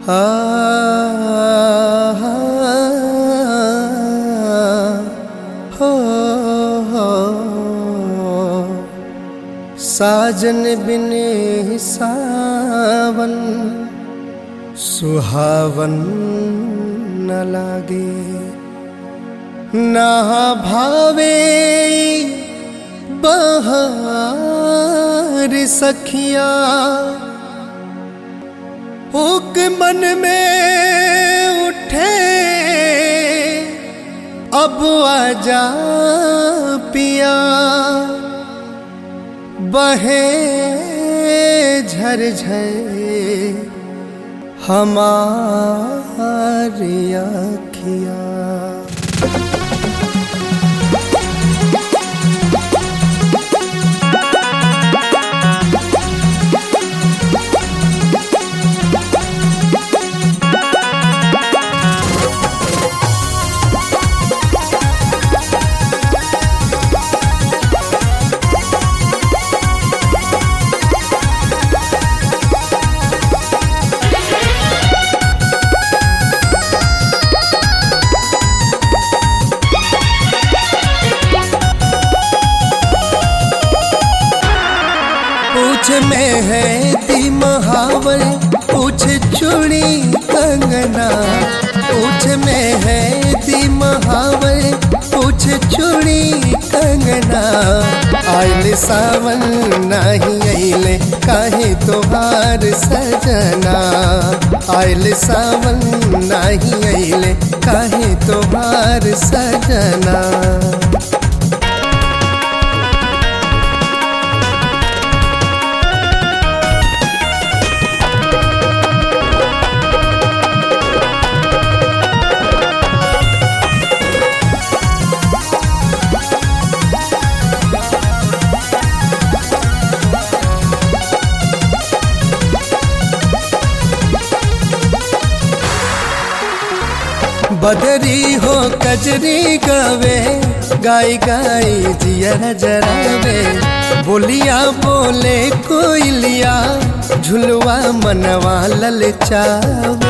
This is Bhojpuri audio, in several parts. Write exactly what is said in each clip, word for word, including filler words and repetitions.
आ, हा, हो, हो, साजन बिने सावन सुहावन न लागे, ना भावे बहार सखिया, हुक मन में उठे अब आजा पिया, बहे झरझर हमारी आँखिया। पूछ में है ती महावर, पूछ चूड़ी कंगना, पूछ में है ती महावर, पूछ चूड़ी कंगना, आइल सावन नहीं आइले काहे तोहार सजना, आइल सावन नहीं आइले काहे तोहार सजना। बदरी हो कजरी गावे, गाई गाई जिया जरावे, बोलिया बोले कोयलिया, झुलवा मनवा ललचावे।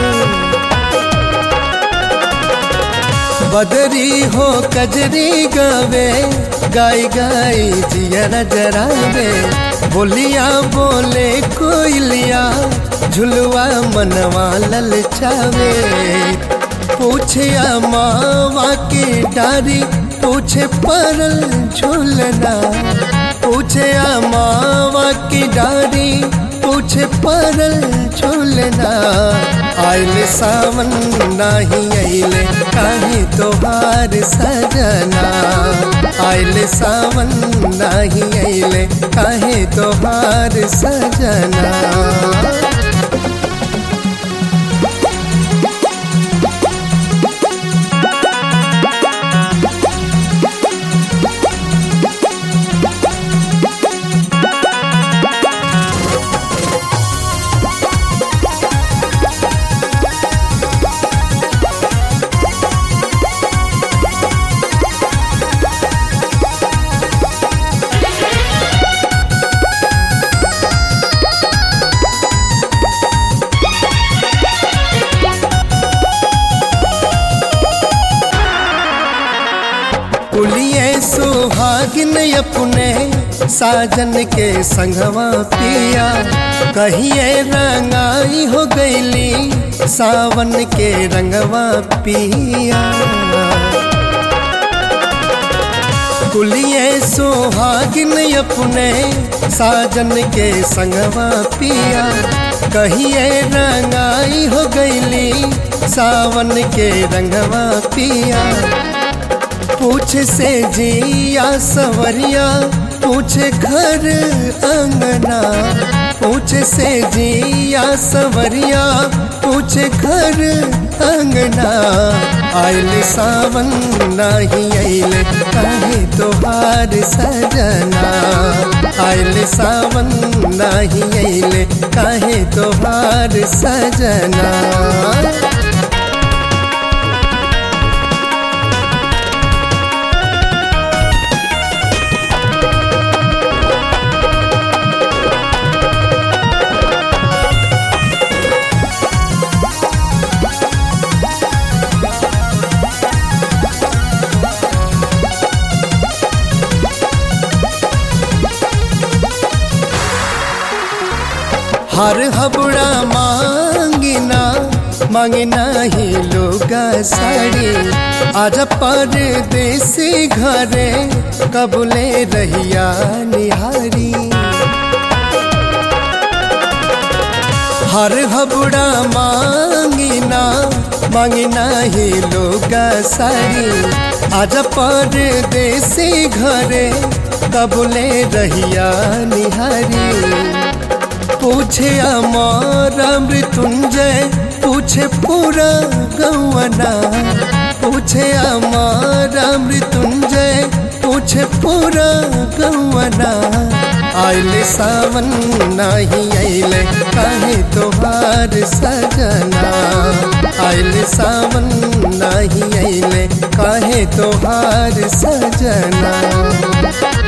बदरी हो कजरी गावे, गाई गाई जिया जरावे, बोलिया बोले कोयलिया, झुलवा मनवा ललचावे। पूछे मावा के डारी, पूछे परल झूलना, पूछे मावा की डारी, पूछे परल झूलना, आइल सावन नहीं आइले काहे तोहार सजना, आइल सावन नहीं आइले काहे तोहार सजना। कुलिये सुहागिन अपने साजन के संगवा पिया, कहिए रंगाई हो गईली सावन के रंगवा पिया। कुलिये सुहागिन अपने साजन के संगवा पिया, कहिए रंगाई हो गईली सावन के रंगवा पिया। पूछ से जिया सवरिया, पूछे घर अंगना, पूछ से जिया सवरिया, पूछे घर अंगना, आइल सावन नहीं आइले काहे तोहार सजना, आइल सावन नहीं आइले काहे तोहार सजना। हर हबड़ा मांगिना मांगना ही लोगा साड़ी आज परदेसी घरे कबले रहिया निहारी। हर हबड़ा मांगिना मांगना ही लोगा साड़ी आज परदेसी घरे कबले रहिया निहारी। पूछे अमर मृत्युंजय पूछे पूरा गौवना पूछे अमर मृत्युंजय पूछे पूरा गौवना। आइले सावन नहीं आइले काहे तोहार सजना आइले सावन नहीं आइले काहे तोहार सजना।